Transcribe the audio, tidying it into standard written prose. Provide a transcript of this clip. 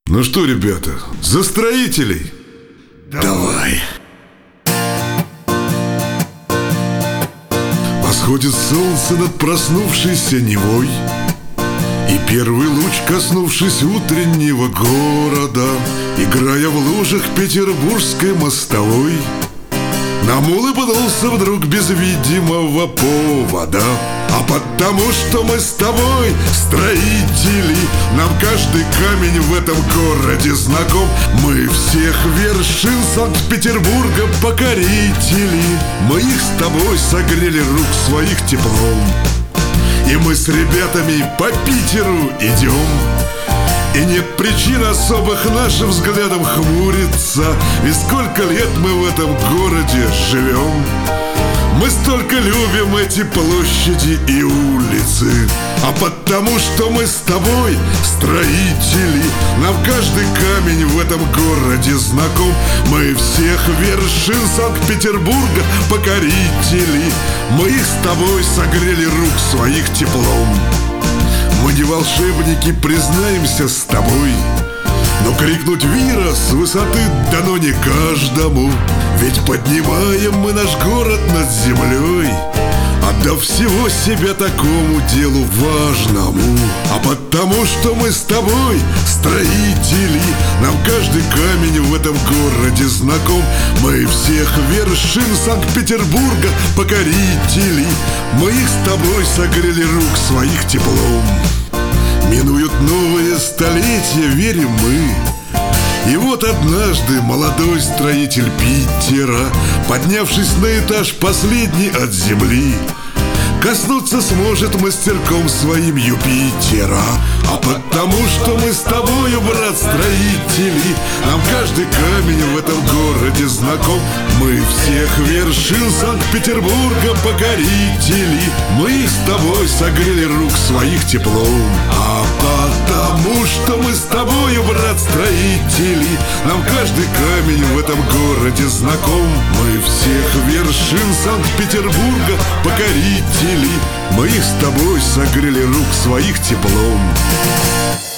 Ну что, ребята, за строителей? Давай. Восходит солнце над проснувшейся Невой, и первый луч, коснувшись утреннего города, играя в лужах петербургской мостовой, нам улыбнулся вдруг без видимого повода. А потому что мы с тобой строители, нам каждый камень в этом городе знаком. Мы всех вершин Санкт-Петербурга покорители, мы их с тобой согрели рук своих теплом. И мы с ребятами по Питеру идем, и нет причин особых нашим взглядом хмуриться, ведь сколько лет мы в этом городе живем. Мы столько любим эти площади и улицы, а потому что мы с тобой строители, нам каждый камень в этом городе знаком. Мы всех вершин Санкт-Петербурга покорители, мы их с тобой согрели рук своих теплом. Мы не волшебники, признаемся с тобой, но крикнуть «Вира» с высоты дано не каждому, ведь поднимаем мы наш город над землей, отдав всего себя такому делу важному. А потому что мы с тобой строители, нам каждый камень в этом городе знаком. Мы всех вершин Санкт-Петербурга покорители, мы их с тобой согрели рук своих теплом. Минуют новые столетия, верим мы. И вот однажды молодой строитель Питера, поднявшись на этаж последний от земли, коснуться сможет мастерком своим Юпитера. А потому что мы с тобою, брат, строители, нам каждый камень в этом городе знаком. Мы всех вершин Санкт-Петербурга покорители, мы их с тобой согрели рук своих теплом. А потому что мы с тобою, брат, строители, нам каждый камень в этом городе знаком. Мы всех вершин Санкт-Петербурга покорители, мы их с тобой согрели рук своих теплом.